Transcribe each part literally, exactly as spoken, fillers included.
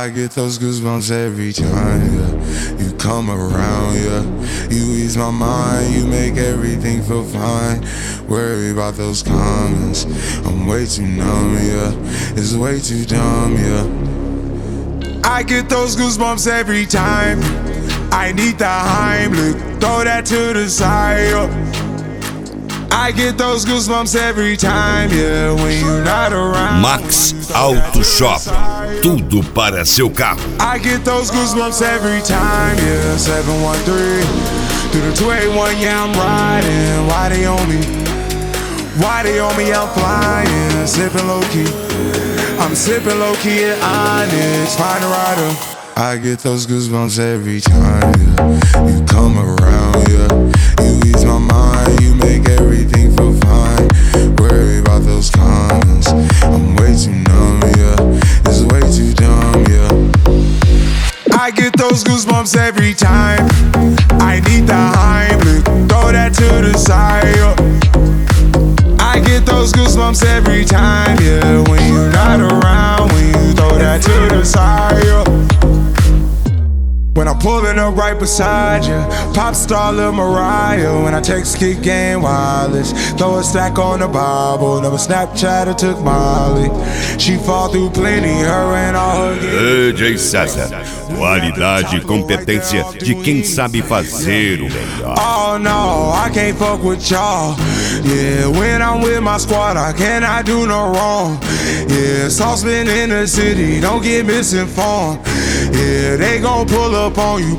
I get those goosebumps every time, yeah. You come around, yeah. You ease my mind, you make everything feel fine. Worry about those comments, I'm way too numb, yeah. It's way too dumb, yeah. I get those goosebumps every time. I need the Heimlich, throw that to the side, yeah. I get those goosebumps every time, yeah, when you're not around. Max Auto Shop, tudo para seu carro. I get those goosebumps every time, yeah. seven one three through the two eight one, yeah, I'm riding. Why they on me? Why they on me? I'm flying, sipping low key. I'm sipping low key at Onyx, find a rider. I get those goosebumps every time, yeah. You come around, yeah. You ease my mind, you make everything feel fine. Worry about those comments, I'm way too numb, yeah. It's way too dumb, yeah. I get those goosebumps every time. I need the Heimlich, throw that to the side, yeah. I get those goosebumps every time, yeah. When you're not around, when you throw that to the side, yeah. When I'm pulling up right beside you, pop star Lil Mariah. When I text Kick Game Wireless, throw a stack on the Bible. Never Snapchat or took Molly. She fall through plenty, her and all her D J César, qualidade e competência de quem sabe fazer o melhor. Oh no, I can't fuck with y'all. Yeah, when I'm with my squad, I cannot do no wrong. Yeah, saucepan in the city, don't get misinformed. Yeah, they gon' pull up on you.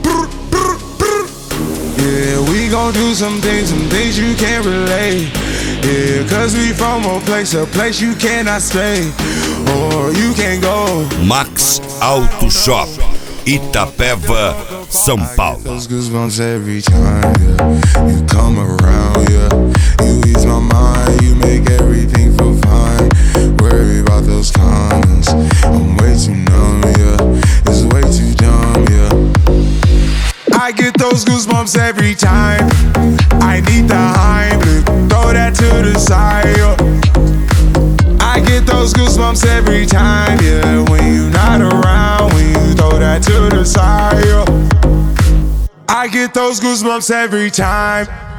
Yeah, we gon' do some things, some things you can't relate. Yeah, cause we from a place, a place you cannot stay, or you can't go. Max Auto Shop, Itapeva, São Paulo. Those goosebumps every time, yeah. You come around, yeah. You ease my mind, you make everything feel fine. Worry about those comments, I'm way too numb, yeah. It's way too dumb, yeah. I get those goosebumps every time. I need the Heimlich, throw that to the side, yeah. I get those goosebumps every time, yeah. When you're not around, when you throw that to the side, yeah. I get those goosebumps every time.